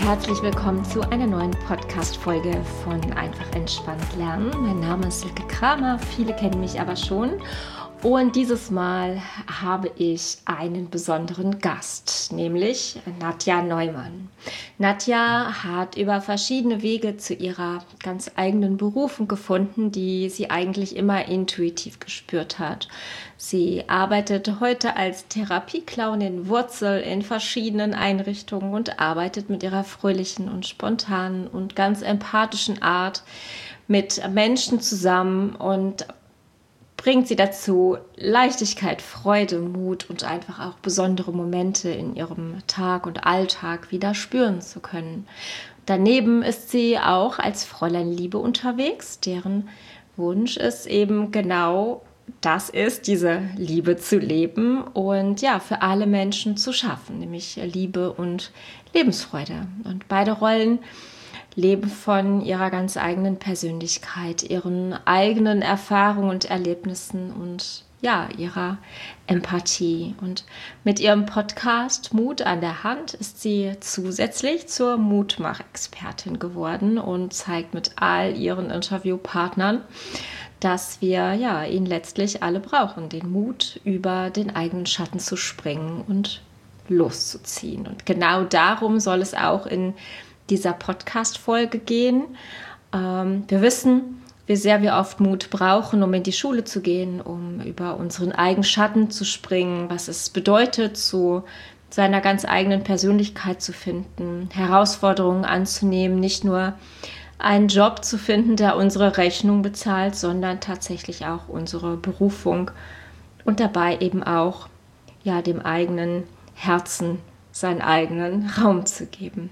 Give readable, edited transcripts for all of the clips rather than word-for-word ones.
herzlich willkommen zu einer neuen Podcast-Folge von Einfach entspannt lernen. Mein Name ist Silke Kramer, viele kennen mich aber schon. Und dieses Mal habe ich einen besonderen Gast, nämlich Nadja Neumann. Nadja hat über verschiedene Wege zu ihrer ganz eigenen Berufung gefunden, die sie eigentlich immer intuitiv gespürt hat. Sie arbeitet heute als Therapieclown in Wurzel in verschiedenen Einrichtungen und arbeitet mit ihrer fröhlichen und spontanen und ganz empathischen Art mit Menschen zusammen und bringt sie dazu, Leichtigkeit, Freude, Mut und einfach auch besondere Momente in ihrem Tag und Alltag wieder spüren zu können. Daneben ist sie auch als Fräulein Liebe unterwegs, deren Wunsch es eben genau das ist, diese Liebe zu leben und ja, für alle Menschen zu schaffen, nämlich Liebe und Lebensfreude. Und beide Rollen leben von ihrer ganz eigenen Persönlichkeit, ihren eigenen Erfahrungen und Erlebnissen und ja, ihrer Empathie. Und mit ihrem Podcast Mut an der Hand ist sie zusätzlich zur Mutmach-Expertin geworden und zeigt mit all ihren Interviewpartnern, dass wir ja ihn letztlich alle brauchen, den Mut, über den eigenen Schatten zu springen und loszuziehen. Und genau darum soll es auch in dieser Podcast-Folge gehen. Wir wissen, wie sehr wir oft Mut brauchen, um in die Schule zu gehen, um über unseren eigenen Schatten zu springen, was es bedeutet, zu seiner ganz eigenen Persönlichkeit zu finden, Herausforderungen anzunehmen, nicht nur einen Job zu finden, der unsere Rechnung bezahlt, sondern tatsächlich auch unsere Berufung und dabei eben auch ja, dem eigenen Herzen seinen eigenen Raum zu geben.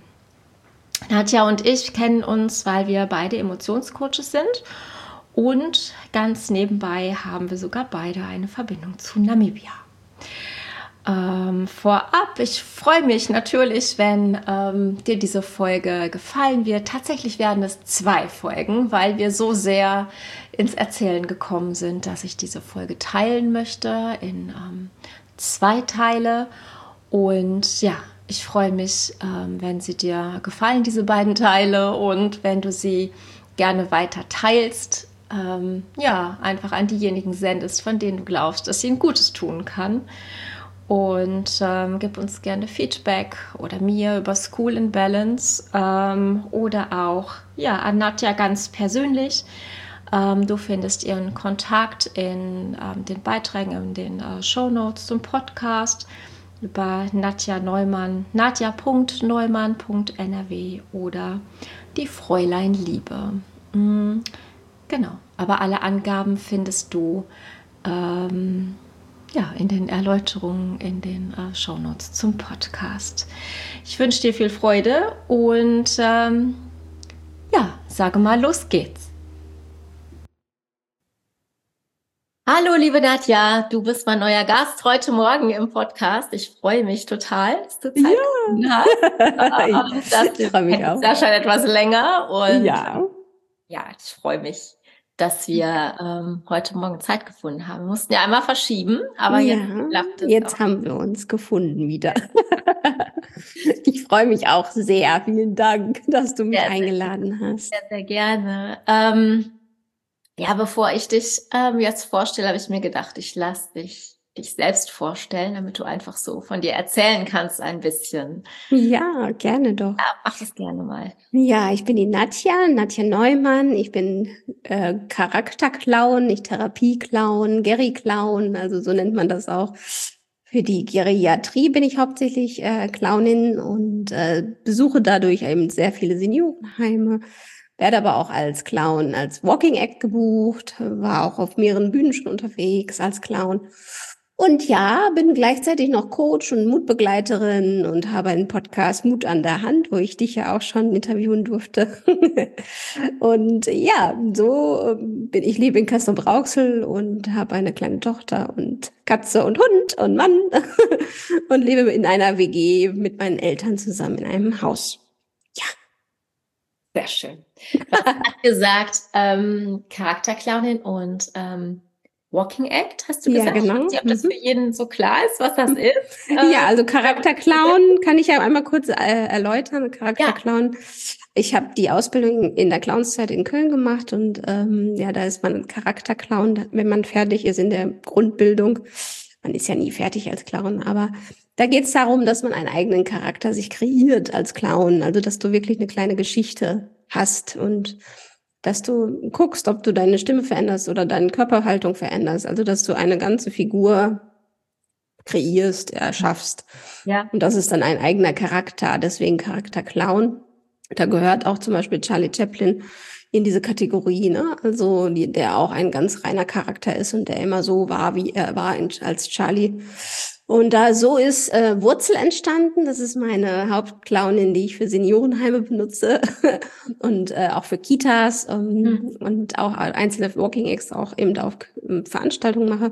Nadja und ich kennen uns, weil wir beide Emotionscoaches sind und ganz nebenbei haben wir sogar beide eine Verbindung zu Namibia. Vorab, ich freue mich natürlich, wenn dir diese Folge gefallen wird. Tatsächlich werden es 2 Folgen, weil wir so sehr ins Erzählen gekommen sind, dass ich diese Folge teilen möchte in 2 Teile. Und ja, ich freue mich, wenn sie dir gefallen, diese beiden Teile, und wenn du sie gerne weiter teilst, ja, einfach an diejenigen sendest, von denen du glaubst, dass sie ein Gutes tun kann. Und gib uns gerne Feedback oder mir über School in Balance oder auch ja, an Nadja ganz persönlich. Du findest ihren Kontakt in den Beiträgen, in den Shownotes zum Podcast über Nadja Neumann, nadja.neumann.nrw oder die Fräulein Liebe. Genau, aber alle Angaben findest du ja, in den Erläuterungen, in den Shownotes zum Podcast. Ich wünsche dir viel Freude und ja, sage mal, los geht's. Hallo, liebe Nadja, du bist mein neuer Gast heute Morgen im Podcast. Ich freue mich total, dass du Zeit gefunden hast. Ich freue mich auch. Das ist ja schon etwas länger und ja, ich freue mich, dass wir heute Morgen Zeit gefunden haben. Wir mussten ja einmal verschieben, aber jetzt haben wir uns gefunden wieder. Ich freue mich auch sehr. Vielen Dank, dass du mich eingeladen hast. Sehr, sehr gerne. Ja, bevor ich dich jetzt vorstelle, habe ich mir gedacht, ich lasse dich selbst vorstellen, damit du einfach so von dir erzählen kannst ein bisschen. Ja, gerne doch. Ja, mach das gerne mal. Ja, ich bin die Nadja Neumann. Ich bin Charakterclown, nicht Therapieclown, Geri-Clown, also so nennt man das auch. Für die Geriatrie bin ich hauptsächlich Clownin und besuche dadurch eben sehr viele Seniorenheime. Werde aber auch als Clown, als Walking Act gebucht, war auch auf mehreren Bühnen schon unterwegs als Clown. Und ja, bin gleichzeitig noch Coach und Mutbegleiterin und habe einen Podcast Mut an der Hand, wo ich dich ja auch schon interviewen durfte. Und ja, so lebe in Castrop-Rauxel und habe eine kleine Tochter und Katze und Hund und Mann und lebe in einer WG mit meinen Eltern zusammen in einem Haus. Sehr schön. Du hast gesagt, Charakterclownin und Walking Act, hast du Ja, gesagt? Ich weiß genau. nicht, ob das für jeden so klar ist, was das ist. Ja, also Charakterclown kann ich ja einmal kurz erläutern. Charakterclown. Ich habe die Ausbildung in der Clownszeit in Köln gemacht und ja, da ist man ein Charakterclown, wenn man fertig ist in der Grundbildung. Man ist ja nie fertig als Clown, aber da geht es darum, dass man einen eigenen Charakter sich kreiert als Clown. Also, dass du wirklich eine kleine Geschichte hast und dass du guckst, ob du deine Stimme veränderst oder deine Körperhaltung veränderst. Also, dass du eine ganze Figur kreierst, erschaffst. Ja. Und das ist dann ein eigener Charakter, deswegen Charakter Clown. Da gehört auch zum Beispiel Charlie Chaplin in diese Kategorie, ne? Also der auch ein ganz reiner Charakter ist und der immer so war, wie er war als Charlie. Und da so ist Wurzel entstanden. Das ist meine Hauptclownin, die ich für Seniorenheime benutze und auch für Kitas und auch einzelne Walking Acts auch eben auf Veranstaltungen mache.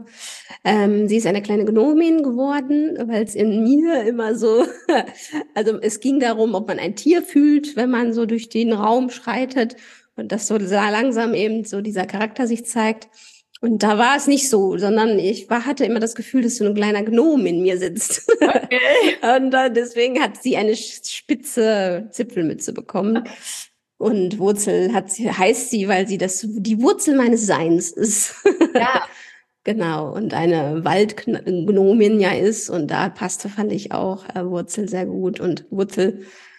Sie ist eine kleine Gnomin geworden, weil es in mir immer so, also es ging darum, ob man ein Tier fühlt, wenn man so durch den Raum schreitet und dass so langsam eben so dieser Charakter sich zeigt. Und da war es nicht so, sondern hatte immer das Gefühl, dass so ein kleiner Gnome in mir sitzt. Okay. Und deswegen hat sie eine spitze Zipfelmütze bekommen. Und Wurzel heißt sie, weil sie die Wurzel meines Seins ist. Ja. Genau. Und eine Waldgnomin ja ist. Und da passte, fand ich auch Wurzel sehr gut. Und Wurzel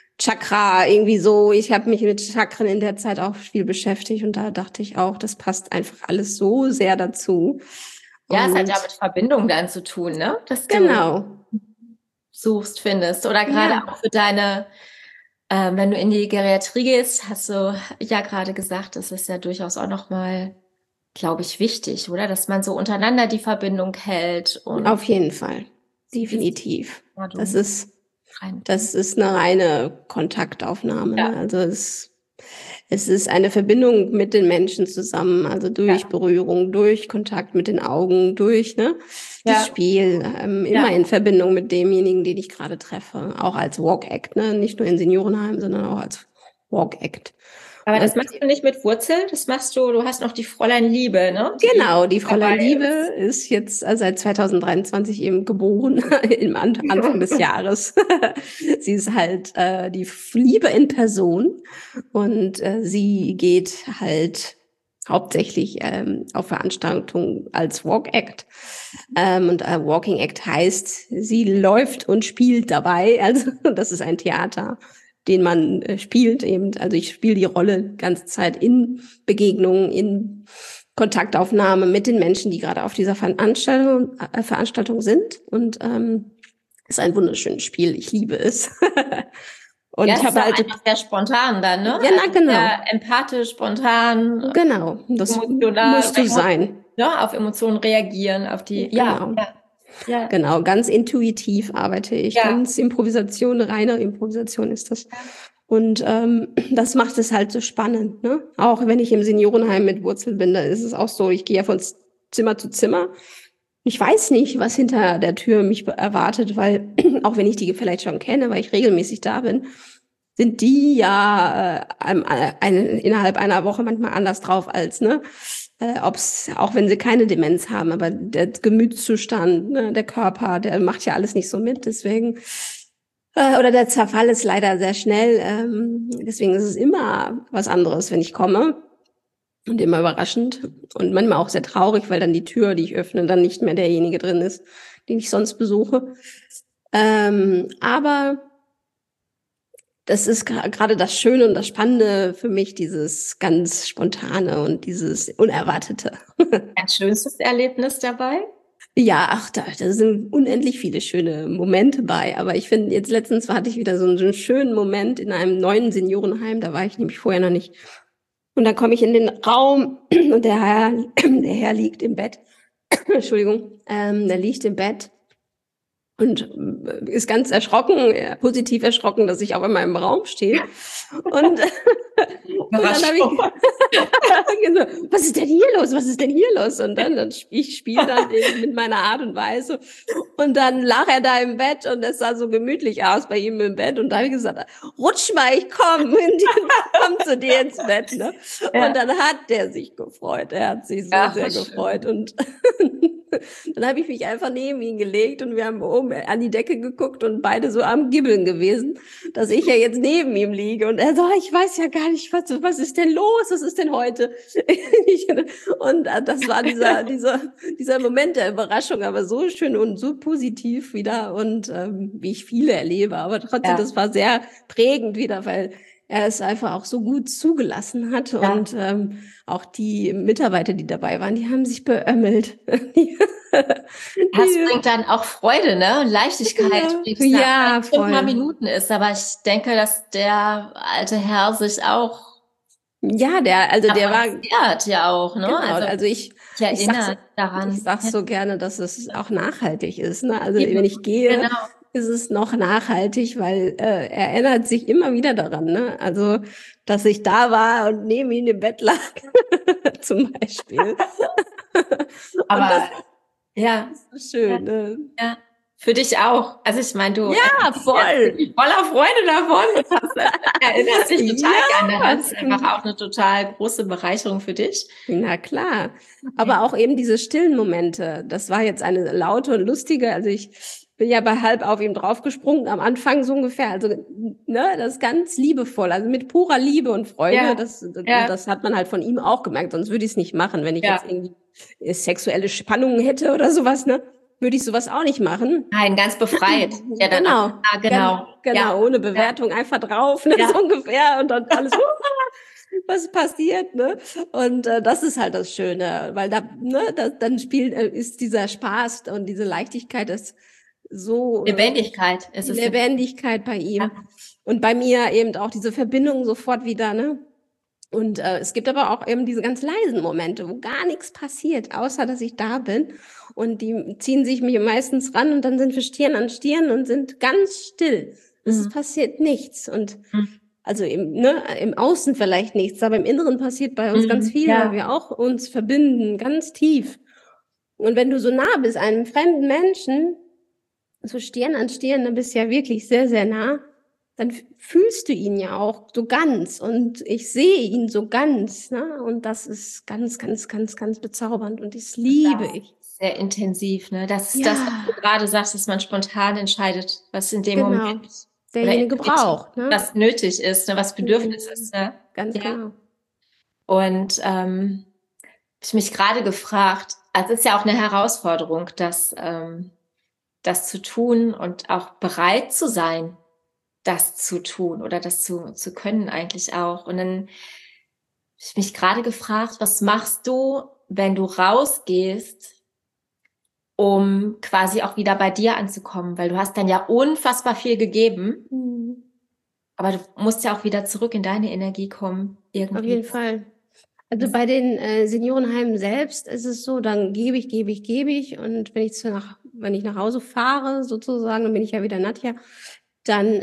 Chakra irgendwie so. Ich habe mich mit Chakren in der Zeit auch viel beschäftigt und da dachte ich auch, das passt einfach alles so sehr dazu. Ja, es hat ja mit Verbindung dann zu tun, ne? Dass du genau suchst, findest. Oder gerade auch für deine, wenn du in die Geriatrie gehst, hast du ja gerade gesagt, das ist ja durchaus auch nochmal, glaube ich, wichtig, oder? Dass man so untereinander die Verbindung hält. Und auf jeden Fall. Definitiv. Das ist eine reine Kontaktaufnahme. Ja. Ne? Also es ist eine Verbindung mit den Menschen zusammen, also durch Berührung, durch Kontakt mit den Augen, durch das Spiel, immer in Verbindung mit demjenigen, den ich gerade treffe, auch als Walk-Act, ne? Nicht nur in Seniorenheim, sondern auch als Walk-Act. Aber das machst du nicht mit Wurzel, du hast noch die Fräulein Liebe, ne? Genau, die Fräulein Liebe ist jetzt seit 2023 eben geboren, im Anfang des Jahres. Sie ist halt die Liebe in Person und sie geht halt hauptsächlich auf Veranstaltungen als Walk-Act. Und Walking Act heißt, sie läuft und spielt dabei. Also das ist ein Theater, den man spielt eben. Also ich spiele die Rolle ganze Zeit in Begegnungen, in Kontaktaufnahme mit den Menschen, die gerade auf dieser Veranstaltung sind. Und ist ein wunderschönes Spiel. Ich liebe es. Und ja, ich habe halt einfach sehr spontan dann, ne? Ja, na, genau. Sehr empathisch, spontan. Genau, das emotional, musst du sein. Ja, auf Emotionen reagieren, auf die. Genau. Ja. Genau, ganz intuitiv arbeite ich. Ganz Improvisation, reine Improvisation ist das. Und das macht es halt so spannend, ne? Auch wenn ich im Seniorenheim mit Wurzel bin, da ist es auch so, ich gehe ja von Zimmer zu Zimmer. Ich weiß nicht, was hinter der Tür mich erwartet, weil auch wenn ich die vielleicht schon kenne, weil ich regelmäßig da bin, sind die ja innerhalb einer Woche manchmal anders drauf als, auch wenn sie keine Demenz haben, aber der Gemütszustand, ne, der Körper, der macht ja alles nicht so mit, deswegen, oder der Zerfall ist leider sehr schnell, deswegen ist es immer was anderes, wenn ich komme und immer überraschend und manchmal auch sehr traurig, weil dann die Tür, die ich öffne, dann nicht mehr derjenige drin ist, den ich sonst besuche. Aber das ist gerade das Schöne und das Spannende für mich, dieses ganz Spontane und dieses Unerwartete. Ein schönstes Erlebnis dabei? Ja, da sind unendlich viele schöne Momente bei. Aber ich finde, jetzt letztens hatte ich wieder so einen schönen Moment in einem neuen Seniorenheim. Da war ich nämlich vorher noch nicht. Und dann komme ich in den Raum und der Herr liegt im Bett. Entschuldigung, der liegt im Bett. Und ist ganz erschrocken, positiv erschrocken, dass ich auch in meinem Raum stehe. Und Und dann habe ich so, was ist denn hier los? Was ist denn hier los? Und dann ich spiele dann eben mit meiner Art und Weise. Und dann lag er da im Bett und es sah so gemütlich aus bei ihm im Bett. Und da habe ich gesagt, rutsch mal, ich komm zu dir ins Bett. Ne? Ja. Und dann hat der sich gefreut. Er hat sich sehr gefreut. Und dann habe ich mich einfach neben ihn gelegt und wir haben oben an die Decke geguckt und beide so am Gibbeln gewesen, dass ich ja jetzt neben ihm liege. Und er so, ich weiß ja gar nicht, was ist denn los? Was ist denn heute? Und das war dieser Moment der Überraschung, aber so schön und so positiv wieder und wie ich viele erlebe. Aber trotzdem, das war sehr prägend wieder, weil er es einfach auch so gut zugelassen hat und auch die Mitarbeiter, die dabei waren, die haben sich beömmelt. Das bringt dann auch Freude, ne? Und Leichtigkeit, wie es nach 5 Minuten ist. Aber ich denke, dass der alte Herr sich auch der war ja auch, ne? Genau, also ich erinnere daran. Ich sag so gerne, dass es auch nachhaltig ist, ne? Also wenn ich gehe, ist es noch nachhaltig, weil er erinnert sich immer wieder daran, ne? Also, dass ich da war und neben ihm im Bett lag, zum Beispiel. Aber das ist so schön. Ne? Ja. Für dich auch. Also ich meine, du voller Freude davon. Erinnerst dich total gerne. Das ist einfach auch eine total große Bereicherung für dich. Na klar. Aber auch eben diese stillen Momente. Das war jetzt eine laute und lustige. Also ich bin ja bei halb auf ihm draufgesprungen, am Anfang so ungefähr. Also, ne, das ist ganz liebevoll. Also mit purer Liebe und Freude. Das hat man halt von ihm auch gemerkt. Sonst würde ich es nicht machen, wenn ich jetzt irgendwie sexuelle Spannungen hätte oder sowas, ne? Würde ich sowas auch nicht machen. Nein, ganz befreit. Ja, dann genau, ohne Bewertung, einfach drauf, ne, so ungefähr und dann alles, was passiert, ne? Und das ist halt das Schöne, weil dann ist dieser Spaß und diese Leichtigkeit, das so Lebendigkeit ist es. Lebendigkeit bei ihm. Ja. Und bei mir eben auch diese Verbindung sofort wieder, ne? Und es gibt aber auch eben diese ganz leisen Momente, wo gar nichts passiert, außer dass ich da bin. Und die ziehen sich mir meistens ran und dann sind wir Stirn an Stirn und sind ganz still. Es passiert nichts. Und also im Außen vielleicht nichts, aber im Inneren passiert bei uns ganz viel, weil wir auch uns verbinden, ganz tief. Und wenn du so nah bist, einem fremden Menschen, so Stirn an Stirn, dann bist du ja wirklich sehr, sehr nah. Dann fühlst du ihn ja auch so ganz und ich sehe ihn so ganz, ne? Und das ist ganz, ganz, ganz, ganz bezaubernd und das liebe ich. Sehr intensiv, ne? Das ist das, was du gerade sagst, dass man spontan entscheidet, was in dem Moment derjenige braucht, ne? Was nötig ist, ne? Was Bedürfnis ist, ne? Ganz genau. Und ich mich gerade gefragt, also es ist ja auch eine Herausforderung, das zu tun und auch bereit zu sein, das zu tun oder das zu können eigentlich auch. Und dann habe ich mich gerade gefragt, was machst du, wenn du rausgehst, um quasi auch wieder bei dir anzukommen? Weil du hast dann ja unfassbar viel gegeben, aber du musst ja auch wieder zurück in deine Energie kommen. Irgendwie. Auf jeden Fall. Also bei den Seniorenheimen selbst ist es so, dann gebe ich und wenn ich nach Hause fahre sozusagen, dann bin ich ja wieder Nadja, dann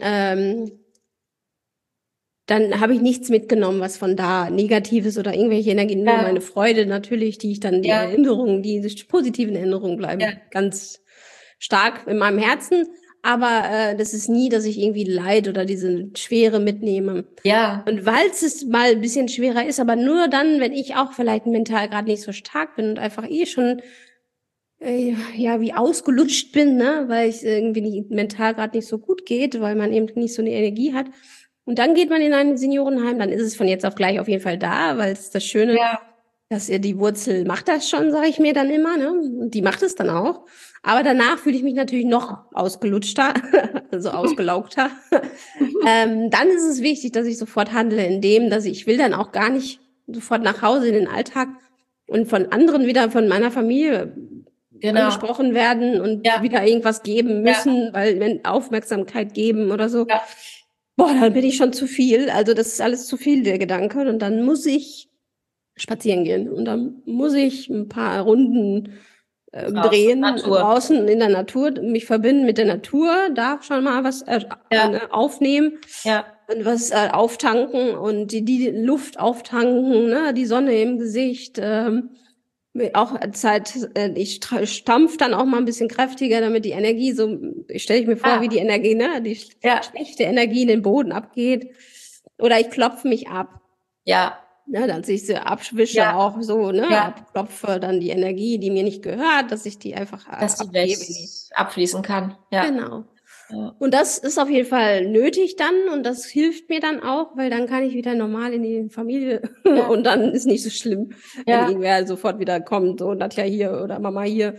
habe ich nichts mitgenommen, was von da Negatives oder irgendwelche Energien, nur meine Freude natürlich, die ich dann, die positiven Erinnerungen bleiben ganz stark in meinem Herzen. Aber das ist nie, dass ich irgendwie Leid oder diese Schwere mitnehme. Ja. Und weil es mal ein bisschen schwerer ist, aber nur dann, wenn ich auch vielleicht mental gerade nicht so stark bin und einfach schon wie ausgelutscht bin, ne, weil ich irgendwie mental gerade nicht so gut geht, weil man eben nicht so eine Energie hat. Und dann geht man in ein Seniorenheim, dann ist es von jetzt auf gleich auf jeden Fall da, weil es ist das Schöne, dass die Wurzel macht das schon, sage ich mir dann immer, ne? Und die macht es dann auch. Aber danach fühle ich mich natürlich noch ausgelutschter, also ausgelaugter. Dann ist es wichtig, dass ich sofort handle, indem, dass ich will dann auch gar nicht sofort nach Hause in den Alltag und von anderen wieder, von meiner Familie angesprochen werden und wieder irgendwas geben müssen, weil wenn Aufmerksamkeit geben oder so, dann bin ich schon zu viel. Also das ist alles zu viel, der Gedanke. Und dann muss ich spazieren gehen und dann muss ich ein paar Runden drehen draußen in der Natur, mich verbinden mit der Natur, darf schon mal was aufnehmen. Ja. und was auftanken und die Luft auftanken, ne? Die Sonne im Gesicht. Auch ich stampf dann auch mal ein bisschen kräftiger, damit die Energie so, stelle ich mir vor, wie die Energie, ne? Die schlechte Energie in den Boden abgeht. Oder ich klopfe mich ab. Ja. Ne, dass ich sie abwische, auch so, ne? Abklopfe dann die Energie, die mir nicht gehört, dass ich die einfach dass die abfließen kann. Ja. Genau. Ja. Und das ist auf jeden Fall nötig dann und das hilft mir dann auch, weil dann kann ich wieder normal in die Familie und dann ist nicht so schlimm, wenn irgendwer sofort wieder kommt, so Nadja hier oder Mama hier.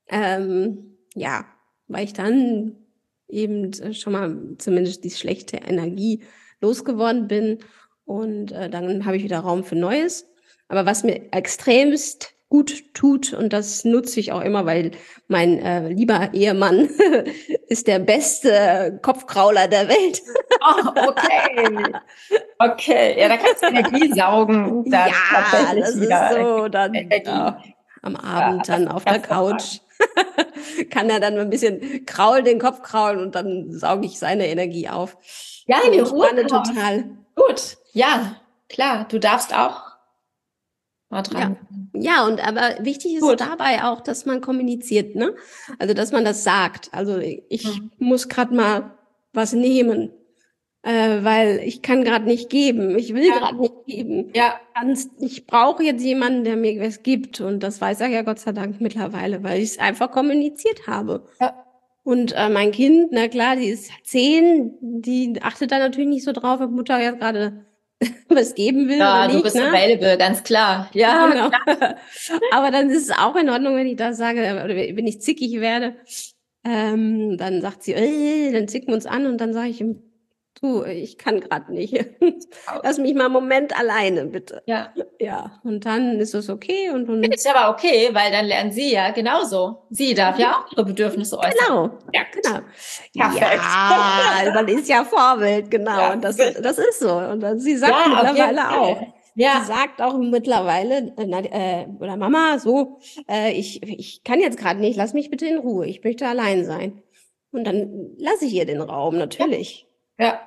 Weil ich dann eben schon mal zumindest die schlechte Energie losgeworden bin und dann habe ich wieder Raum für Neues. Aber was mir extremst gut tut und das nutze ich auch immer, weil mein lieber Ehemann ist der beste Kopfkrauler der Welt. Oh, okay. Okay, ja, da kannst du Energie saugen. Ja, das ist so, dann am Abend dann auf der Couch kann er dann ein bisschen den Kopf kraulen und dann sauge ich seine Energie auf. Ja, die Ruhe total. Gut, ja, klar, du darfst auch mal dran. Ja, und aber wichtig ist dabei auch, dass man kommuniziert, ne? Also, dass man das sagt. Also, ich muss gerade mal was nehmen, weil ich kann gerade nicht geben. Ich will gerade nicht geben. Ja. Ich brauche jetzt jemanden, der mir was gibt. Und das weiß er ja Gott sei Dank mittlerweile, weil ich es einfach kommuniziert habe. Ja. Und mein Kind, na klar, die ist 10, die achtet da natürlich nicht so drauf, ob Mutter jetzt gerade was geben will oder nicht. Ja, du bist available, ganz klar. Ja, genau. Aber dann ist es auch in Ordnung, wenn ich das sage, oder wenn ich zickig werde, dann sagt sie, dann zicken wir uns an und dann sage ich ihm, du, ich kann gerade nicht. Lass mich mal einen Moment alleine, bitte. Ja. Ja, und dann ist es okay. Ist aber okay, weil dann lernen sie ja genauso. Sie darf ja auch ihre Bedürfnisse äußern. Genau. Ja, genau. Ja, man ist ja Vorbild, genau. Ja. Und das ist so. Und sie sagt mittlerweile auch. Ja. Sie sagt auch mittlerweile, oder Mama, so, ich kann jetzt gerade nicht, lass mich bitte in Ruhe. Ich möchte allein sein. Und dann lasse ich ihr den Raum, natürlich. Ja.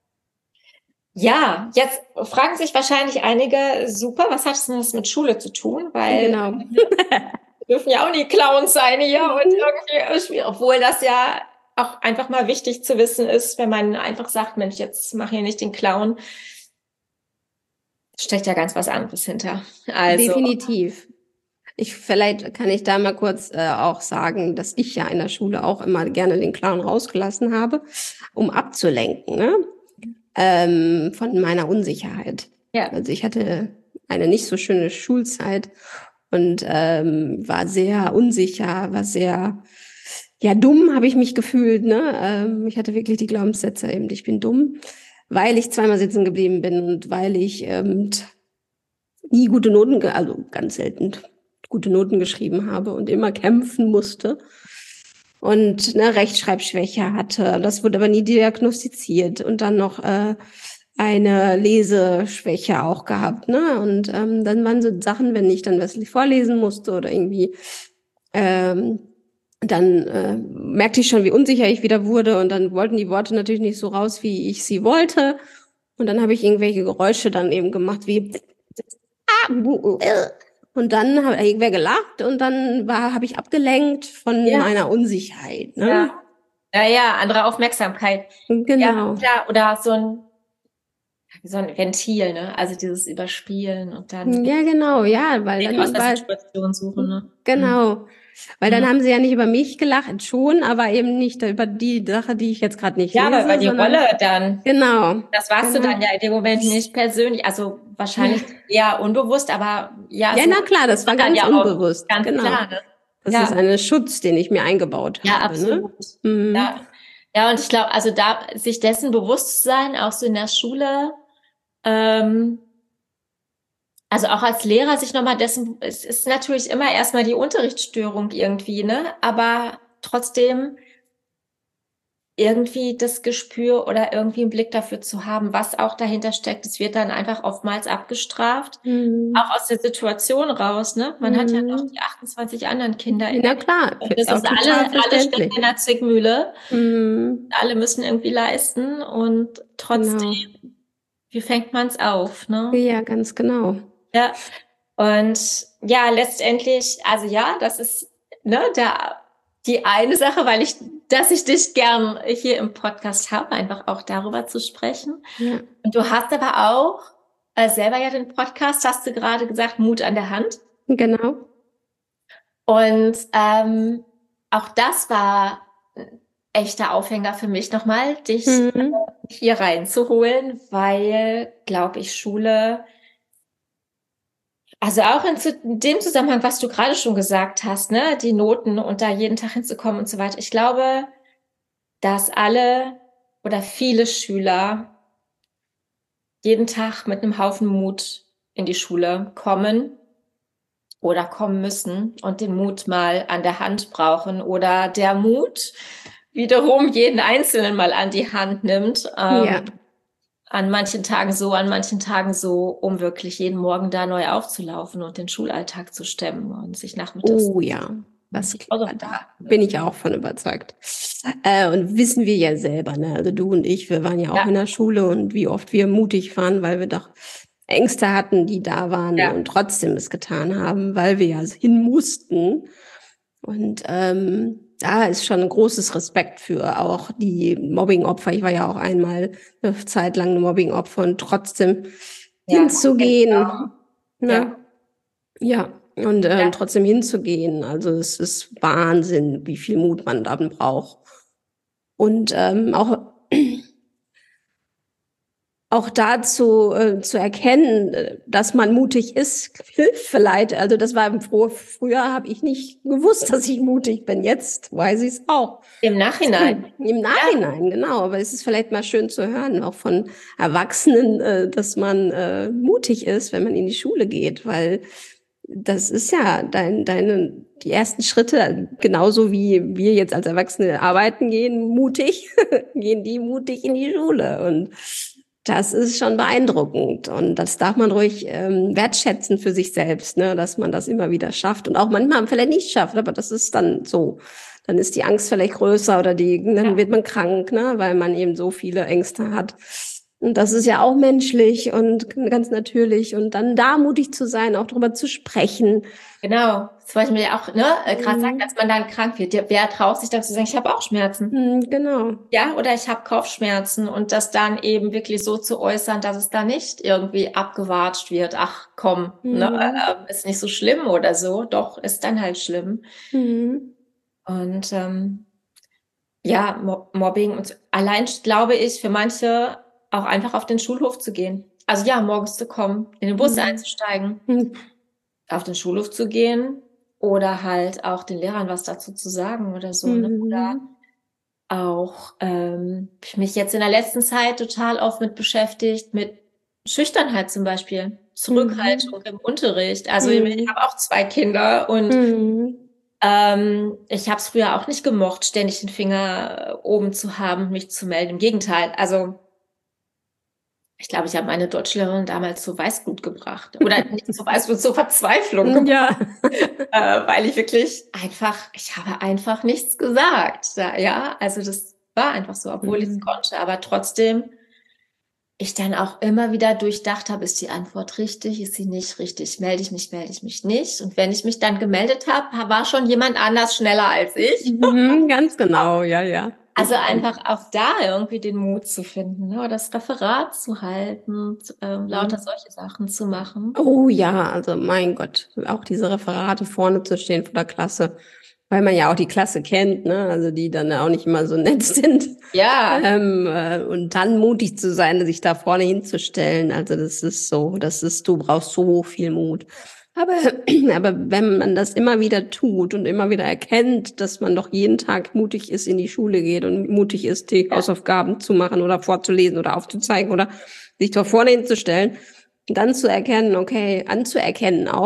Ja, jetzt fragen sich wahrscheinlich einige, super, was hat das mit Schule zu tun? Weil wir dürfen ja auch nie Clowns sein hier und irgendwie, obwohl das ja auch einfach mal wichtig zu wissen ist, wenn man einfach sagt, Mensch, jetzt mach hier nicht den Clown, steckt ja ganz was anderes hinter. Also. Definitiv. Vielleicht kann ich da mal kurz auch sagen, dass ich ja in der Schule auch immer gerne den Clown rausgelassen habe, um abzulenken, ne? Von meiner Unsicherheit. Ja. Also ich hatte eine nicht so schöne Schulzeit und war sehr unsicher, war sehr dumm, habe ich mich gefühlt. Ne? Ich hatte wirklich die Glaubenssätze eben, ich bin dumm, weil ich zweimal sitzen geblieben bin und weil ich nie gute Noten, also ganz selten gute Noten geschrieben habe und immer kämpfen musste. Und Rechtschreibschwäche hatte. Das wurde aber nie diagnostiziert. Und dann noch eine Leseschwäche auch gehabt. Ne? Und dann waren so Sachen, wenn ich dann was vorlesen musste oder irgendwie, dann merkte ich schon, wie unsicher ich wieder wurde. Und dann wollten die Worte natürlich nicht so raus, wie ich sie wollte. Und dann habe ich irgendwelche Geräusche dann eben gemacht, wie und dann hat irgendwer gelacht und dann habe ich abgelenkt von meiner Unsicherheit. Ne? Ja, andere Aufmerksamkeit. Genau. Ja, klar. Oder so ein Ventil, ne? Also dieses Überspielen und dann. Ja, genau, ja, weil dann aus der Situation suchen, ne? Genau. Weil dann haben sie ja nicht über mich gelacht, schon, aber eben nicht über die Sache, die ich jetzt gerade nicht lese. Ja, aber über die Rolle dann. Genau. Das warst du dann ja in dem Moment nicht persönlich, also wahrscheinlich eher unbewusst, aber ja. Ja, so na klar, das war ganz unbewusst. Ganz klar, ne? Das ist ein Schutz, den ich mir eingebaut habe. Ja, absolut. Ne? Ja, und ich glaube, also da sich dessen bewusst zu sein, auch so in der Schule, also auch als Lehrer sich nochmal dessen, es ist natürlich immer erstmal die Unterrichtsstörung irgendwie, ne? Aber trotzdem irgendwie das Gespür oder irgendwie einen Blick dafür zu haben, was auch dahinter steckt. Es wird dann einfach oftmals abgestraft, Mhm. auch aus der Situation raus, ne? Man hat ja noch Mhm. die 28 anderen Kinder in der Na klar, und das auch ist total alle stecken verständlich. in der Zwickmühle. Mhm. Alle müssen irgendwie leisten und trotzdem, Genau. wie fängt man's auf, ne? Ja, ganz genau. Ja. Und ja, letztendlich, also ja, das ist, ne, die eine Sache, dass ich dich gern hier im Podcast habe, einfach auch darüber zu sprechen. Ja, Und du hast aber auch selber ja den Podcast, hast du gerade gesagt, Mut an der Hand. genau. Und auch das war ein echter Aufhänger für mich nochmal, dich Mhm. hier reinzuholen, weil, glaube ich, Schule, also auch in dem Zusammenhang, was du gerade schon gesagt hast, ne, die Noten und da jeden Tag hinzukommen und so weiter. Ich glaube, dass alle oder viele Schüler jeden Tag mit einem Haufen Mut in die Schule kommen oder kommen müssen und den Mut mal an der Hand brauchen oder der Mut wiederum jeden Einzelnen mal an die Hand nimmt. Ja. An manchen Tagen so, an manchen Tagen so, um wirklich jeden Morgen da neu aufzulaufen und den Schulalltag zu stemmen und sich nachmittags Oh ja, die Hausaufgaben. da bin ich auch von überzeugt. Und wissen wir ja selber, ne? Also du und ich, wir waren ja auch Ja, in der Schule und wie oft wir mutig waren, weil wir doch Ängste hatten, die da waren ja, und trotzdem es getan haben, weil wir ja hin mussten. Und da ist schon ein großes Respekt für auch die Mobbing-Opfer. Ich war ja auch einmal eine Zeit lang ein Mobbing-Opfer und trotzdem ja, das kenn ich auch. hinzugehen, Ja, ne? Ja, und ja, trotzdem hinzugehen. Also es ist Wahnsinn, wie viel Mut man dann braucht. Und auch dazu zu erkennen, dass man mutig ist, hilft vielleicht. Also das war früher habe ich nicht gewusst, dass ich mutig bin. Jetzt weiß ich es auch. im Nachhinein. Im Ja, Nachhinein, genau. Aber es ist vielleicht mal schön zu hören, auch von Erwachsenen, dass man mutig ist, wenn man in die Schule geht, weil das ist ja die ersten Schritte, genauso wie wir jetzt als Erwachsene arbeiten gehen, mutig, gehen die mutig in die Schule. Und das ist schon beeindruckend. Und das darf man ruhig wertschätzen für sich selbst, ne, dass man das immer wieder schafft und auch manchmal vielleicht nicht schafft, aber das ist dann so. Dann ist die Angst vielleicht größer oder dann ja, wird man krank, ne, weil man eben so viele Ängste hat. Und das ist ja auch menschlich und ganz natürlich. Und dann da mutig zu sein, auch darüber zu sprechen. genau. Das wollte ich mir ja auch, ne, gerade sagen, Mhm. dass man dann krank wird. Wer traut sich dann zu sagen, ich habe auch Schmerzen? Genau. Ja, oder ich habe Kopfschmerzen und das dann eben wirklich so zu äußern, dass es da nicht irgendwie abgewatscht wird. Ach komm, ne, Mhm. ist nicht so schlimm oder so. Doch, ist dann halt schlimm. Mhm. Und ja, Mobbing und so. Allein glaube ich, für manche auch einfach auf den Schulhof zu gehen. Also ja, morgens zu kommen, in den Bus Mhm. einzusteigen, Mhm. auf den Schulhof zu gehen oder halt auch den Lehrern was dazu zu sagen oder so, ne? Oder Mhm. auch ich mich jetzt in der letzten Zeit total oft mit beschäftigt, mit Schüchternheit zum Beispiel, Mhm. Zurückhaltung im Unterricht. Also ich Mhm. habe auch 2 Kinder und Mhm. ich habe es früher auch nicht gemocht, ständig den Finger oben zu haben, mich zu melden. Im Gegenteil. Also ich glaube, ich habe meine Deutschlehrerin damals zu Weißblut gebracht. Oder nicht zu Weißblut, zur Verzweiflung gebracht, Ja. weil ich habe einfach nichts gesagt. Ja, also das war einfach so, obwohl ich es Mhm. konnte. Aber trotzdem, ich dann auch immer wieder durchdacht habe, ist die Antwort richtig, ist sie nicht richtig? Melde ich mich nicht? Und wenn ich mich dann gemeldet habe, war schon jemand anders schneller als ich. Mhm. Ganz genau, ja, ja. Also Ich kenne. einfach auch da irgendwie den Mut zu finden, ne? Oder das Referat zu halten, lauter solche Sachen zu machen. Oh ja, also mein Gott, auch diese Referate vorne zu stehen vor der Klasse, weil man ja auch die Klasse kennt, ne? Also die dann auch nicht immer so nett sind. Ja, Und dann mutig zu sein, sich da vorne hinzustellen. Also du brauchst so viel Mut. Aber, aber wenn man das immer wieder tut und immer wieder erkennt, dass man doch jeden Tag mutig ist, in die Schule geht und mutig ist, die ja, Hausaufgaben zu machen oder vorzulesen oder aufzuzeigen oder sich da vorne hinzustellen, dann zu erkennen, okay, anzuerkennen auch,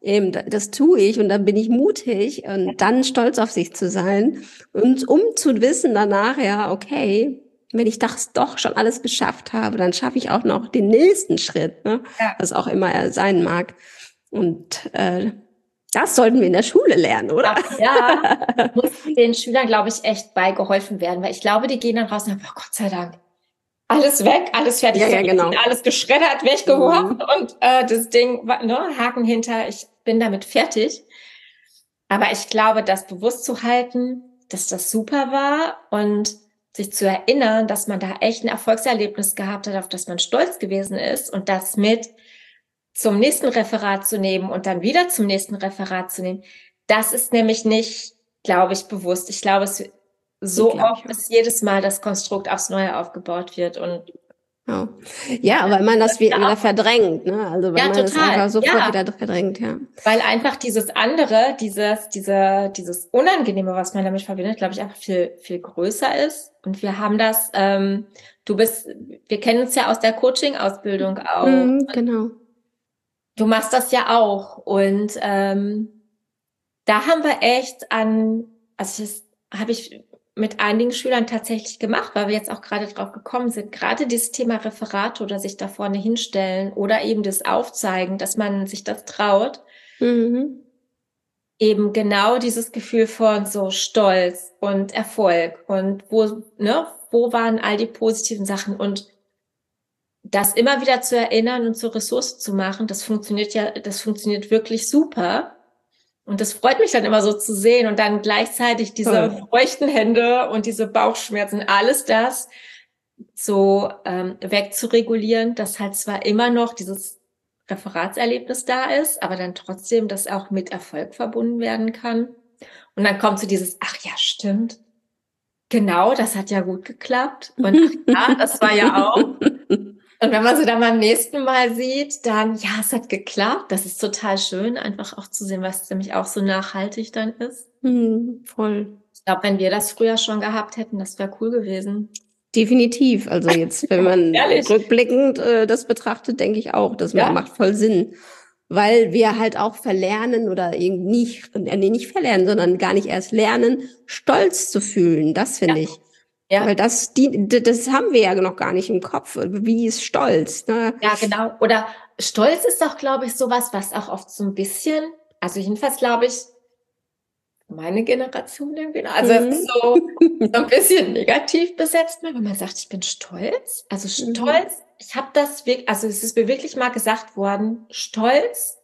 Eben, das tue ich und dann bin ich mutig und dann stolz auf sich zu sein und um zu wissen danach, ja, okay, wenn ich das doch schon alles geschafft habe, dann schaffe ich auch noch den nächsten Schritt, ne? Ja. Was auch immer er sein mag. Und das sollten wir in der Schule lernen, oder? Ja, muss den Schülern, glaube ich, echt beigeholfen werden, weil ich glaube, die gehen dann raus und sagen, oh Gott sei Dank, alles weg, alles fertig, Ja, genau. alles geschreddert, weggeworfen und das Ding, ne, Haken hinter, ich bin damit fertig. Aber ich glaube, das bewusst zu halten, dass das super war und sich zu erinnern, dass man da echt ein Erfolgserlebnis gehabt hat, auf das man stolz gewesen ist und das mit zum nächsten Referat zu nehmen und dann wieder zum nächsten Referat zu nehmen, das ist nämlich nicht, glaube ich, bewusst. Ich glaube, es so oft, dass jedes Mal das Konstrukt aufs Neue aufgebaut wird und ja, weil man das wieder verdrängt, ne? Also weil ja, man es einfach sofort ja. wieder verdrängt, ja. Weil einfach dieses andere, dieses Unangenehme, was man damit verbindet, glaube ich, einfach viel, viel größer ist. Und wir haben das, wir kennen uns ja aus der Coaching-Ausbildung auch. Genau. Du machst das ja auch. Und da haben wir echt also das habe ich mit einigen Schülern tatsächlich gemacht, weil wir jetzt auch gerade drauf gekommen sind, gerade dieses Thema Referat oder sich da vorne hinstellen oder eben das Aufzeigen, dass man sich das traut. Eben genau dieses Gefühl von so Stolz und Erfolg und wo waren all die positiven Sachen und das immer wieder zu erinnern und zur Ressource zu machen, das funktioniert wirklich super. Und das freut mich dann immer so zu sehen und dann gleichzeitig diese feuchten Hände und diese Bauchschmerzen, alles das so wegzuregulieren, dass halt zwar immer noch dieses Referatserlebnis da ist, aber dann trotzdem das auch mit Erfolg verbunden werden kann. Und dann kommt so dieses, ach ja, stimmt. Genau, das hat ja gut geklappt. Und ach ja, das war ja auch. Und wenn man sie dann beim nächsten Mal sieht, dann, ja, es hat geklappt. Das ist total schön, einfach auch zu sehen, was nämlich auch so nachhaltig dann ist. Voll. Ich glaube, wenn wir das früher schon gehabt hätten, das wäre cool gewesen. Definitiv. Also jetzt, wenn man rückblickend das betrachtet, denke ich auch, das macht voll Sinn. Weil wir halt auch verlernen oder nicht verlernen, sondern gar nicht erst lernen, stolz zu fühlen. Das finde ich. Ja. Weil das haben wir ja noch gar nicht im Kopf. Wie ist Stolz? Ne? Ja, genau. Oder Stolz ist doch, glaube ich, sowas, was auch oft so ein bisschen, also jedenfalls glaube ich, meine Generation irgendwie, also es ist so ein bisschen negativ besetzt, wenn man sagt, ich bin stolz. Also stolz, ich habe das wirklich, also es ist mir wirklich mal gesagt worden, Stolz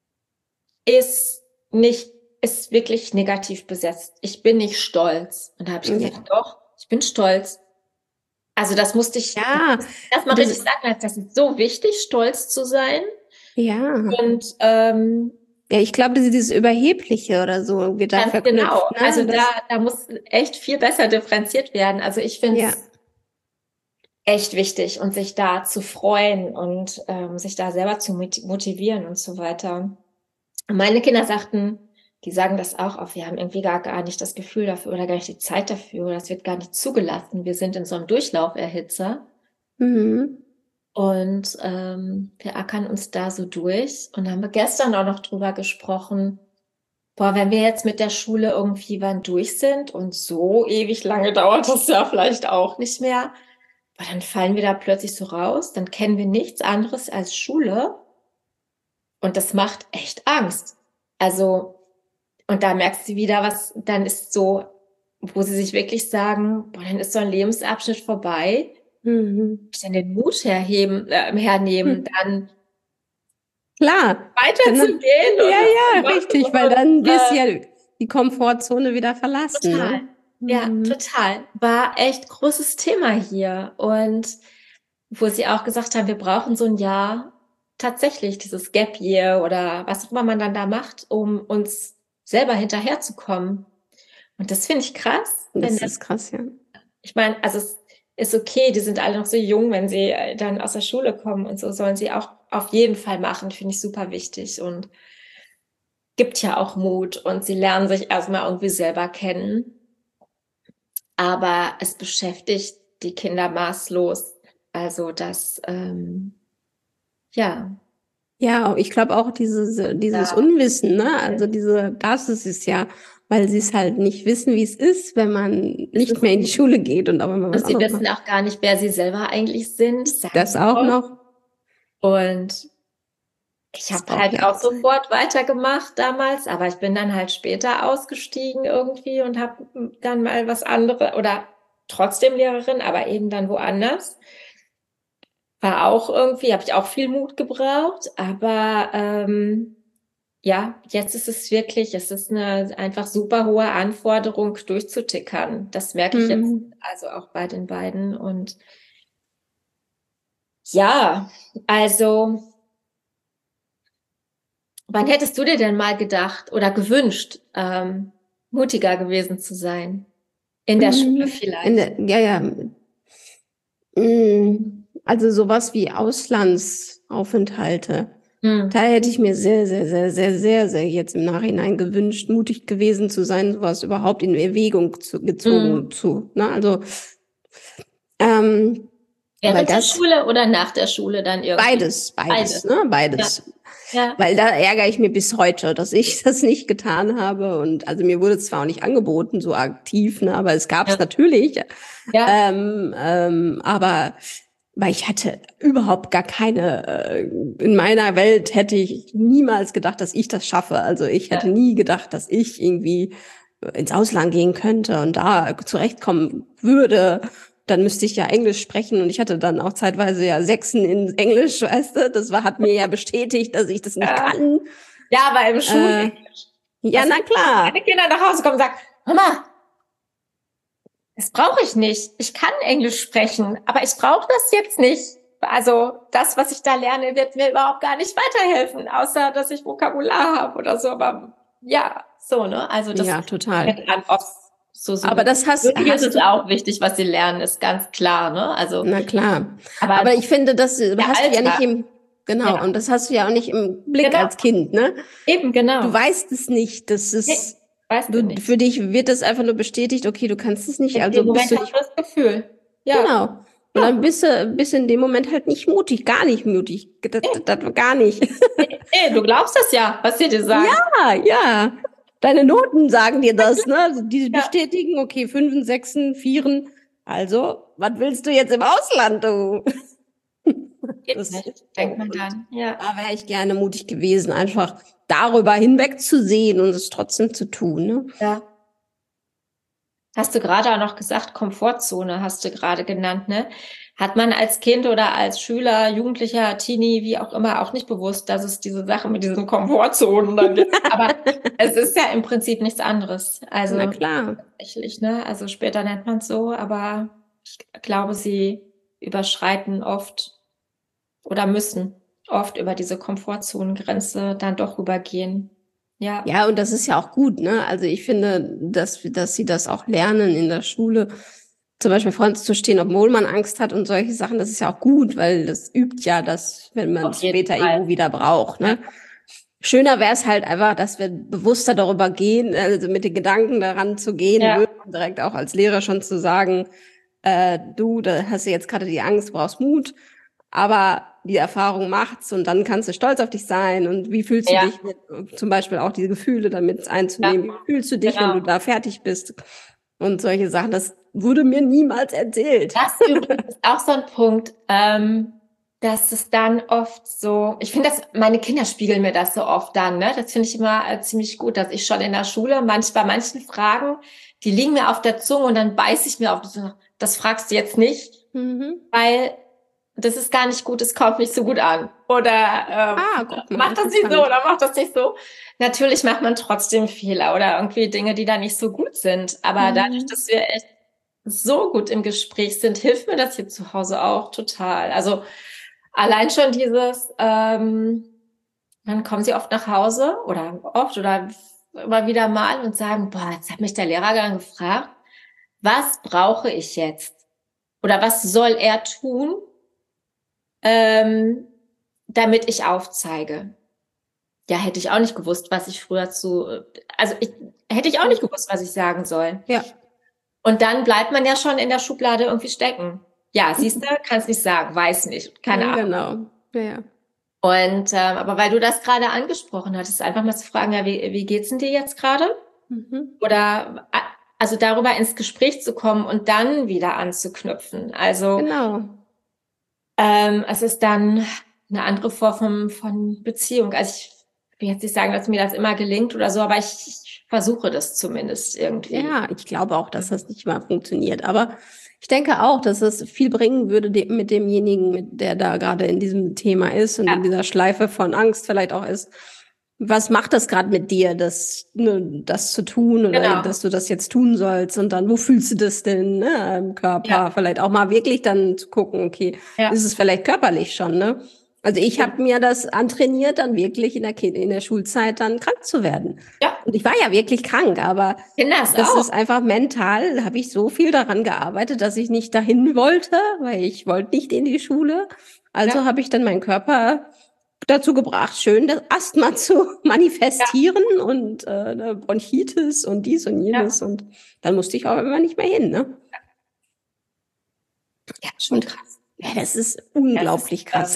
ist wirklich negativ besetzt. Ich bin nicht stolz. Und da habe ich gesagt, doch, ich bin stolz. Also das musste ich erstmal richtig sagen, das ist so wichtig, stolz zu sein. Ja. Und ja, ich glaube, dieses Überhebliche oder so wird da verknüpft. Genau, ne? Also da muss echt viel besser differenziert werden. Also ich finde es echt wichtig und sich da zu freuen und sich da selber zu motivieren und so weiter. Und meine Kinder sagten, die sagen das auch oft, wir haben irgendwie gar nicht das Gefühl dafür oder gar nicht die Zeit dafür oder das wird gar nicht zugelassen. Wir sind in so einem Durchlauferhitzer. Und wir ackern uns da so durch. Und haben wir gestern auch noch drüber gesprochen, wenn wir jetzt mit der Schule irgendwie wann durch sind und so ewig lange dauert das ja vielleicht auch nicht mehr, aber dann fallen wir da plötzlich so raus, dann kennen wir nichts anderes als Schule und das macht echt Angst. Also, und da merkst du wieder, was dann ist so, wo sie sich wirklich sagen, dann ist so ein Lebensabschnitt vorbei, ich dann den Mut hernehmen, dann klar weiterzugehen. Ja, richtig, weil dann wirst du ja die Komfortzone wieder verlassen. Total. Ne? Ja, total. War echt großes Thema hier. Und wo sie auch gesagt haben, wir brauchen so ein Jahr tatsächlich dieses Gap Year oder was auch immer man dann da macht, um uns selber hinterherzukommen. Und das finde ich krass. Das ist krass, ja. Ich meine, also es ist okay, die sind alle noch so jung, wenn sie dann aus der Schule kommen und so sollen sie auch auf jeden Fall machen, finde ich super wichtig und gibt ja auch Mut und sie lernen sich erstmal irgendwie selber kennen. Aber es beschäftigt die Kinder maßlos. Also das, Ja, ich glaube auch dieses Ja. Unwissen, ne? Also das ist es ja, weil sie es halt nicht wissen, wie es ist, wenn man Es nicht mehr ist, in die Schule geht und auch wenn man und was sie anderes macht. wissen auch gar nicht, wer sie selber eigentlich sind, sagen Das sie auch oft. noch, Und ich das habe braucht halt ja auch auch Zeit. sofort weitergemacht damals, aber ich bin dann halt später ausgestiegen irgendwie und habe dann mal was anderes oder trotzdem Lehrerin, aber eben dann woanders. War auch irgendwie, habe ich auch viel Mut gebraucht, aber ja, jetzt ist es wirklich, es ist eine einfach super hohe Anforderung durchzutickern. Das merke ich jetzt Hm. also auch bei den beiden. Und ja, also wann hättest du dir denn mal gedacht oder gewünscht, mutiger gewesen zu sein? In der Schule vielleicht. Ja, ja. Also sowas wie Auslandsaufenthalte. Hm. Da hätte ich mir sehr, sehr, sehr, sehr, sehr, sehr jetzt im Nachhinein gewünscht, mutig gewesen zu sein, sowas überhaupt in Erwägung gezogen Hm. zu. Ne? Also, ähm, weil Während der das Schule oder nach der Schule dann irgendwie? beides, Beides. ne? Ja, Beides. ja, Weil da ärgere ich mich bis heute, dass ich das nicht getan habe. Und also mir wurde es zwar auch nicht angeboten, so aktiv, ne, aber es gab es ja, natürlich. ja, Aber weil ich hatte überhaupt gar keine, in meiner Welt hätte ich niemals gedacht, dass ich das schaffe. Also ich hätte ja. nie gedacht, dass ich irgendwie ins Ausland gehen könnte und da zurechtkommen würde. Dann müsste ich ja Englisch sprechen und ich hatte dann auch zeitweise ja Sechsen in Englisch, weißt du. Hat mir ja bestätigt, dass ich das nicht Ja. kann. Ja, aber im Äh, Schulenglisch. ja, Was na ist, wenn klar. meine Kinder nach Hause kommen und sagen, Mama, das brauche ich nicht. Ich kann Englisch sprechen, aber ich brauche das jetzt nicht. Also das, was ich da lerne, wird mir überhaupt gar nicht weiterhelfen, außer dass ich Vokabular habe oder so. Aber ja, so, ne? Also das Ja, total. wird an oft so Aber suggeriert. das Natürlich ist hast es du, auch wichtig, was sie lernen, ist ganz klar, ne? Also, na klar. aber Aber ich finde, das der hast du ja nicht Alltag, genau, ja, und das hast du ja auch nicht im Blick genau, als Kind, ne? eben Du genau. weißt es nicht. Nee, weißt du nicht. Für dich wird das einfach nur bestätigt, okay, du kannst es nicht, In also dem bist Moment du hast nicht, du das Gefühl. Ja, genau. Und dann ja. bist du in dem Moment halt nicht mutig, gar nicht mutig. Nee, Gar nicht. nee, du glaubst es ja, was sie dir sagen. Ja, ja. Deine Noten sagen dir das, ne? Also die Ja, bestätigen, okay, Fünfen, Sechsen, Vieren. Also, was willst du jetzt im Ausland, du? geht Das nicht, ist so. denkt man Und dann. Ja, da wäre ich gerne mutig gewesen, einfach darüber hinwegzusehen und es trotzdem zu tun, ne? ja. Hast du gerade auch noch gesagt, Komfortzone hast du gerade genannt, ne? Hat man als Kind oder als Schüler, Jugendlicher, Teenie, wie auch immer, auch nicht bewusst, dass es diese Sache mit diesen Komfortzonen dann gibt. Aber es ist ja im Prinzip nichts anderes. Na Also klar. tatsächlich, ne? Also später nennt man es so, aber ich glaube, sie überschreiten oft oder müssen oft über diese Komfortzonengrenze dann doch rübergehen. Ja, Ja, und das ist ja auch gut, ne? Also ich finde, dass sie das auch lernen in der Schule, zum Beispiel vor uns zu stehen, obwohl man Angst hat und solche Sachen, das ist ja auch gut, weil das übt ja das, wenn man auf es jeden später Fall. irgendwo wieder braucht, Ja, ne? Schöner wäre es halt einfach, dass wir bewusster darüber gehen, also mit den Gedanken daran zu gehen, ja, direkt auch als Lehrer schon zu sagen, du, da hast du jetzt gerade die Angst, brauchst Mut, aber die Erfahrung macht's und dann kannst du stolz auf dich sein und wie fühlst du ja, dich mit, zum Beispiel auch diese Gefühle damit ja, einzunehmen, wie fühlst du dich, wenn genau. du da fertig bist und solche Sachen, das wurde mir niemals erzählt. Das übrigens ist auch so ein Punkt, dass es dann oft so, ich finde das, meine Kinder spiegeln mir das so oft dann, ne? Das finde ich immer ziemlich gut, dass ich schon in der Schule bei manchen Fragen, die liegen mir auf der Zunge und dann beiß ich mir auf die Zunge. Das fragst du jetzt nicht, Mhm. weil das ist gar nicht gut, es kommt nicht so gut an. Oder Ah, guck mal, mach das nicht so interessant. oder mach das nicht so. Natürlich macht man trotzdem Fehler oder irgendwie Dinge, die da nicht so gut sind. Aber dadurch, Mhm. dass wir echt so gut im Gespräch sind, hilft mir das hier zu Hause auch total. Also allein schon dieses, dann kommen sie oft nach Hause oder immer wieder mal und sagen, boah, jetzt hat mich der Lehrer dann gefragt, was brauche ich jetzt? Oder was soll er tun, ähm, damit ich aufzeige? Ja, hätte ich auch nicht gewusst, was ich früher hätte ich auch nicht gewusst, was ich sagen soll. Ja. Und dann bleibt man ja schon in der Schublade irgendwie stecken. Ja, siehst du, kannst nicht sagen, weiß nicht, keine Ahnung. Genau. Ja, ja. Und aber weil du das gerade angesprochen hattest, einfach mal zu fragen, ja, wie geht's denn dir jetzt gerade? Oder also darüber ins Gespräch zu kommen und dann wieder anzuknüpfen. Also Genau. es ist dann eine andere Form von Beziehung. Also ich will jetzt nicht sagen, dass mir das immer gelingt oder so, aber ich versuche das zumindest irgendwie. Ja, ich glaube auch, dass das nicht immer funktioniert. Aber ich denke auch, dass es viel bringen würde mit demjenigen, der da gerade in diesem Thema ist und in dieser Schleife von Angst vielleicht auch ist. Was macht das gerade mit dir, das zu tun oder Genau. dass du das jetzt tun sollst? Und dann, wo fühlst du das denn, ne, im Körper? Ja. Vielleicht auch mal wirklich dann zu gucken, okay, Ja. ist es vielleicht körperlich schon, ne? Also ich habe mir das antrainiert, dann wirklich in der Schulzeit dann krank zu werden. Ja. Und ich war ja wirklich krank, aber das ist einfach mental, habe ich so viel daran gearbeitet, dass ich nicht dahin wollte, weil ich wollte nicht in die Schule. Also habe ich dann meinen Körper dazu gebracht, schön das Asthma zu manifestieren und Bronchitis und dies und jenes. Und dann musste ich auch immer nicht mehr hin, ne? Ja, schon krass. Ja, das ist unglaublich krass.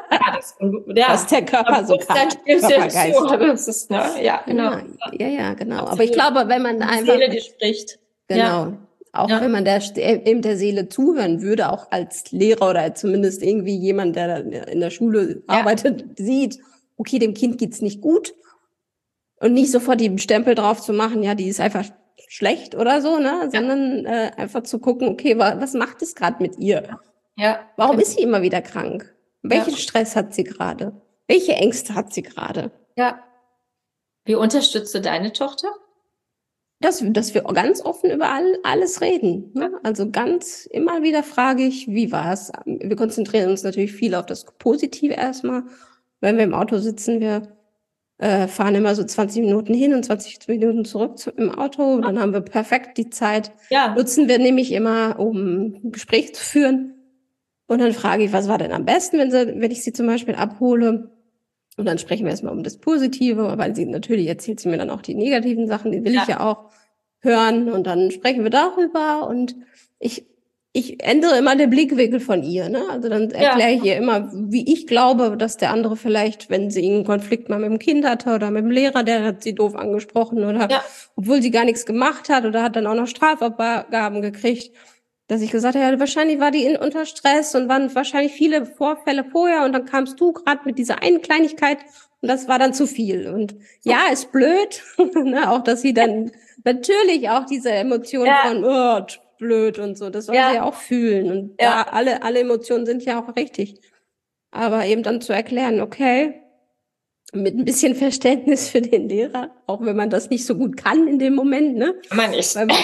Was der Körper so kann. Das ist, ne? Ja, genau. Ja, genau. Absolut. Aber ich glaube, wenn man einfach... Die Seele, die spricht. Genau. Ja. Auch wenn man eben der Seele zuhören würde, auch als Lehrer oder zumindest irgendwie jemand, der in der Schule arbeitet, sieht, okay, dem Kind geht's nicht gut. Und nicht sofort die Stempel drauf zu machen, ja, die ist einfach schlecht oder so, ne? Sondern einfach zu gucken, okay, was macht es gerade mit ihr? Ja. Warum ist sie immer wieder krank? Welchen Stress hat sie gerade? Welche Ängste hat sie gerade? Ja. Wie unterstützt du deine Tochter? Dass wir ganz offen über alles reden. Ne? Also ganz immer wieder frage ich, wie war's? Wir konzentrieren uns natürlich viel auf das Positive erstmal. Wenn wir im Auto sitzen, wir fahren immer so 20 Minuten hin und 20 Minuten zurück im Auto. Dann haben wir perfekt die Zeit. Nutzen wir nämlich immer, um ein Gespräch zu führen. Und dann frage ich, was war denn am besten, wenn ich sie zum Beispiel abhole? Und dann sprechen wir erstmal um das Positive, weil natürlich erzählt sie mir dann auch die negativen Sachen, die will ich ja auch hören. Und dann sprechen wir darüber und ich ändere immer den Blickwinkel von ihr, ne? Also dann erkläre ich ihr immer, wie ich glaube, dass der andere vielleicht, wenn sie einen Konflikt mal mit dem Kind hatte oder mit dem Lehrer, der hat sie doof angesprochen oder obwohl sie gar nichts gemacht hat oder hat dann auch noch Strafabgaben gekriegt, dass ich gesagt habe, ja, wahrscheinlich war die unter Stress und waren wahrscheinlich viele Vorfälle vorher und dann kamst du gerade mit dieser einen Kleinigkeit und das war dann zu viel. Und ja, ist blöd, ne? Auch dass sie dann natürlich auch diese Emotion von blöd und so, das soll sie ja auch fühlen. Und alle Emotionen sind ja auch richtig. Aber eben dann zu erklären, okay, mit ein bisschen Verständnis für den Lehrer, auch wenn man das nicht so gut kann in dem Moment, ne? Kann man nicht. Weil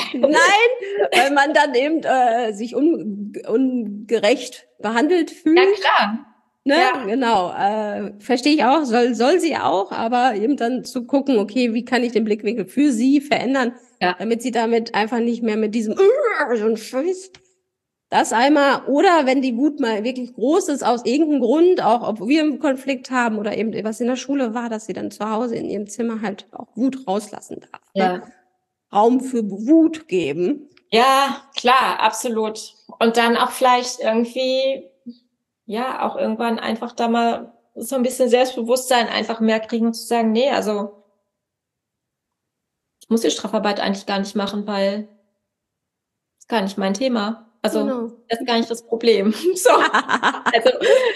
man dann eben sich ungerecht behandelt fühlt. Ja, klar. Ne? Ja. Genau. Verstehe ich auch, soll sie auch, aber eben dann zu gucken, okay, wie kann ich den Blickwinkel für sie verändern, damit sie damit einfach nicht mehr mit diesem so ein Scheiß. Das einmal, oder wenn die Wut mal wirklich groß ist, aus irgendeinem Grund, auch ob wir einen Konflikt haben oder eben was in der Schule war, dass sie dann zu Hause in ihrem Zimmer halt auch Wut rauslassen darf. Ne? Raum für Wut geben. Ja, klar, absolut. Und dann auch vielleicht irgendwie, auch irgendwann einfach da mal so ein bisschen Selbstbewusstsein einfach mehr kriegen und zu sagen, nee, also ich muss die Strafarbeit eigentlich gar nicht machen, weil das ist gar nicht mein Thema. Also das ist gar nicht das Problem. So. Also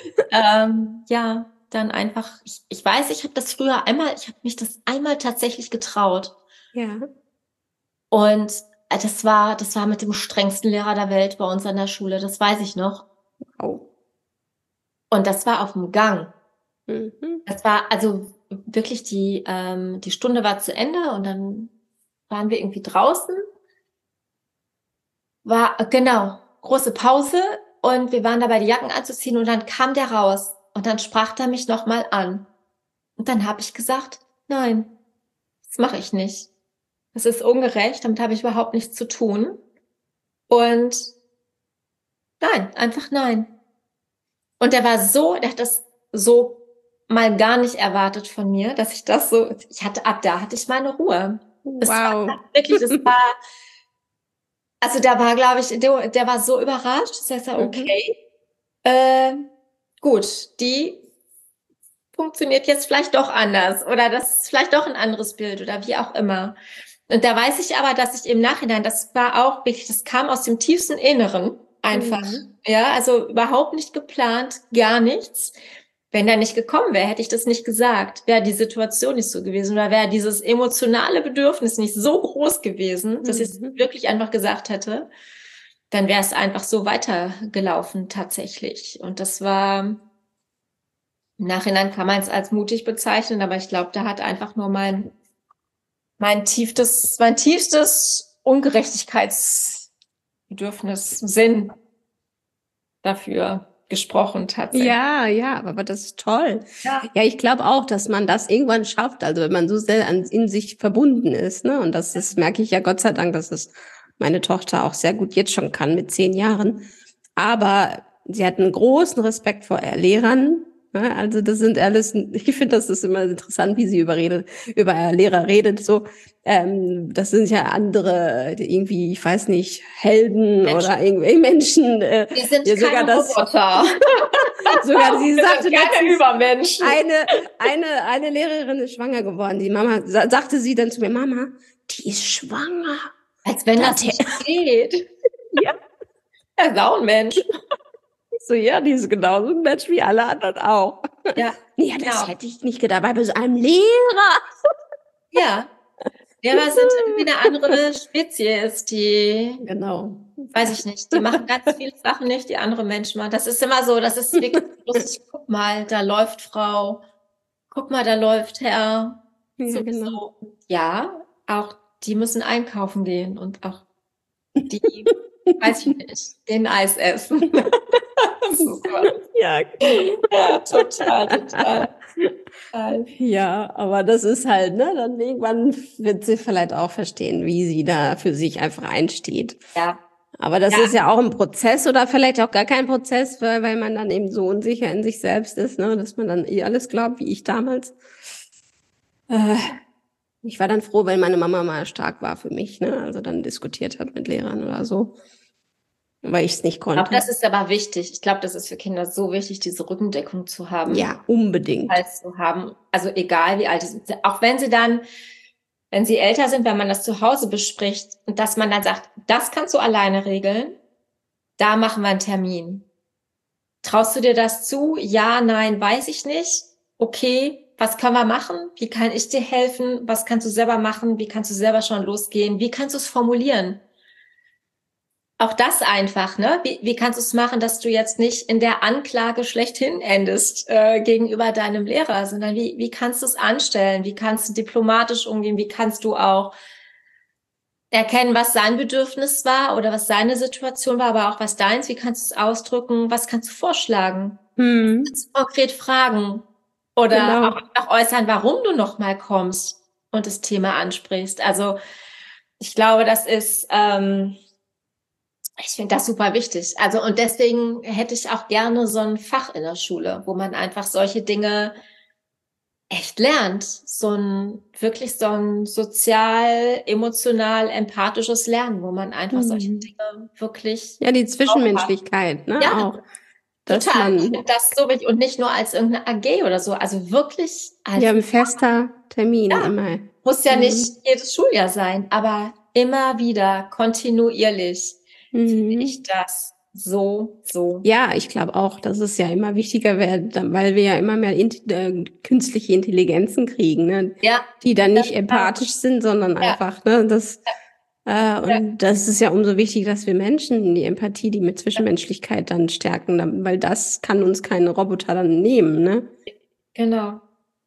dann einfach, ich weiß, ich habe mich das einmal tatsächlich getraut. Ja. Und das war mit dem strengsten Lehrer der Welt bei uns an der Schule, das weiß ich noch. Oh. Und das war auf dem Gang. Mhm. Das war also wirklich die Stunde war zu Ende und dann waren wir irgendwie draußen. Große Pause und wir waren dabei, die Jacken anzuziehen und dann kam der raus und dann sprach er mich nochmal an. Und dann habe ich gesagt, nein, das mache ich nicht. Das ist ungerecht, damit habe ich überhaupt nichts zu tun. Und nein, einfach nein. Und der hat das so mal gar nicht erwartet von mir, dass ich das so, ab da hatte ich meine Ruhe. Also da war, glaube ich, der war so überrascht, dass er sagt, okay, gut, die funktioniert jetzt vielleicht doch anders oder das ist vielleicht doch ein anderes Bild oder wie auch immer. Und da weiß ich aber, dass ich im Nachhinein, das war auch wirklich, das kam aus dem tiefsten Inneren einfach. Ja, also überhaupt nicht geplant, gar nichts. Wenn er nicht gekommen wäre, hätte ich das nicht gesagt. Wäre die Situation nicht so gewesen oder wäre dieses emotionale Bedürfnis nicht so groß gewesen, dass ich es wirklich einfach gesagt hätte, dann wäre es einfach so weitergelaufen tatsächlich. Und das war, im Nachhinein kann man es als mutig bezeichnen, aber ich glaube, da hat einfach nur mein tiefstes Ungerechtigkeitsbedürfnis, Sinn dafür gesprochen tatsächlich. Ja, aber das ist toll. Ja. Ja, ich glaube auch, dass man das irgendwann schafft, also wenn man so sehr in sich verbunden ist, ne? Und das merke ich ja Gott sei Dank, dass es meine Tochter auch sehr gut jetzt schon kann mit 10 Jahren. Aber sie hat einen großen Respekt vor Lehrern. Ne? Also das sind alles, ich finde, das ist immer interessant, wie sie über Lehrer redet. So, das sind ja andere, irgendwie, ich weiß nicht, Helden Menschen. Oder irgendwelche Menschen. Wir sind ja, sogar keine Roboter. Sogar sie sagte keine Übermenschen. Eine Lehrerin ist schwanger geworden. Die Mama sagte sie dann zu mir, Mama, die ist schwanger. Als wenn das nicht geht. Ja. Er ist auch ein Mensch. So, ja, die ist genauso ein Mensch wie alle anderen auch. Ja, das hätte ich nicht gedacht, bei so einem Lehrer. Ja, Lehrer sind irgendwie eine andere Spezies, die, weiß ich nicht, die machen ganz viele Sachen nicht, die andere Menschen machen. Das ist immer so, das ist wirklich lustig. Guck mal, da läuft Frau. Guck mal, da läuft Herr. Ja, genau. So. Ja, auch die müssen einkaufen gehen und auch die, weiß ich nicht, den Eis essen. Ja, total. Ja, aber das ist halt, ne, dann irgendwann wird sie vielleicht auch verstehen, wie sie da für sich einfach einsteht. Ja. Aber das ist ja auch ein Prozess oder vielleicht auch gar kein Prozess, weil man dann eben so unsicher in sich selbst ist, ne, dass man dann alles glaubt, wie ich damals. Ich war dann froh, weil meine Mama mal stark war für mich, ne, also dann diskutiert hat mit Lehrern oder so. Weil ich es nicht konnte. Ich glaube, das ist aber wichtig. Ich glaube, das ist für Kinder so wichtig, diese Rückendeckung zu haben. Ja, unbedingt. Zu haben. Also egal wie alt sie sind. Auch wenn sie älter sind, wenn man das zu Hause bespricht und dass man dann sagt, das kannst du alleine regeln, da machen wir einen Termin. Traust du dir das zu? Ja, nein, weiß ich nicht. Okay, was können wir machen? Wie kann ich dir helfen? Was kannst du selber machen? Wie kannst du selber schon losgehen? Wie kannst du es formulieren? Auch das einfach, ne? Wie kannst du es machen, dass du jetzt nicht in der Anklage schlechthin endest gegenüber deinem Lehrer, sondern wie kannst du es anstellen? Wie kannst du diplomatisch umgehen? Wie kannst du auch erkennen, was sein Bedürfnis war oder was seine Situation war, aber auch was deins? Wie kannst du es ausdrücken? Was kannst du vorschlagen? Kannst du konkret fragen oder auch einfach äußern, warum du nochmal kommst und das Thema ansprichst. Also ich glaube, das ist ich finde das super wichtig. Also, und deswegen hätte ich auch gerne so ein Fach in der Schule, wo man einfach solche Dinge echt lernt. Wirklich so ein sozial, emotional, empathisches Lernen, wo man einfach solche Dinge wirklich. Ja, die Zwischenmenschlichkeit, ne? Ja, auch. Total. Ich finde das so wichtig und nicht nur als irgendeine AG oder so. Also wirklich als. Ja, ein fester Termin immer. Muss ja nicht jedes Schuljahr sein, aber immer wieder kontinuierlich. Finde ich das so. Ja, ich glaube auch, dass es ja immer wichtiger wird, weil wir ja immer mehr künstliche Intelligenzen kriegen, ne? Ja, die dann nicht empathisch sind, sondern einfach, ne, und das ist ja umso wichtiger, dass wir Menschen die Empathie, die mit Zwischenmenschlichkeit dann stärken, weil das kann uns kein Roboter dann nehmen, ne? Genau.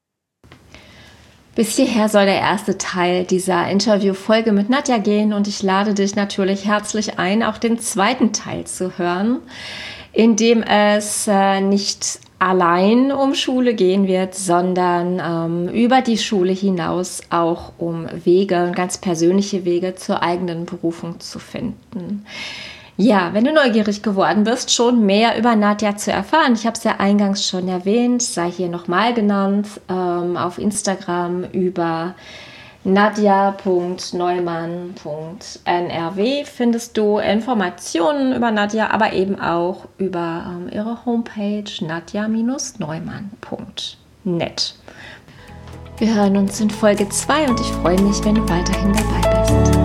Bis hierher soll der erste Teil dieser Interviewfolge mit Nadja gehen und ich lade dich natürlich herzlich ein, auch den zweiten Teil zu hören, in dem es nicht allein um Schule gehen wird, sondern über die Schule hinaus auch um Wege, ganz persönliche Wege zur eigenen Berufung zu finden. Ja, wenn du neugierig geworden bist, schon mehr über Nadja zu erfahren, ich habe es ja eingangs schon erwähnt, sei hier nochmal genannt, auf Instagram über nadja.neumann.nrw findest du Informationen über Nadja, aber eben auch über ihre Homepage nadja-neumann.nrw. nett. Wir hören uns in Folge 2 und ich freue mich, wenn du weiterhin dabei bist.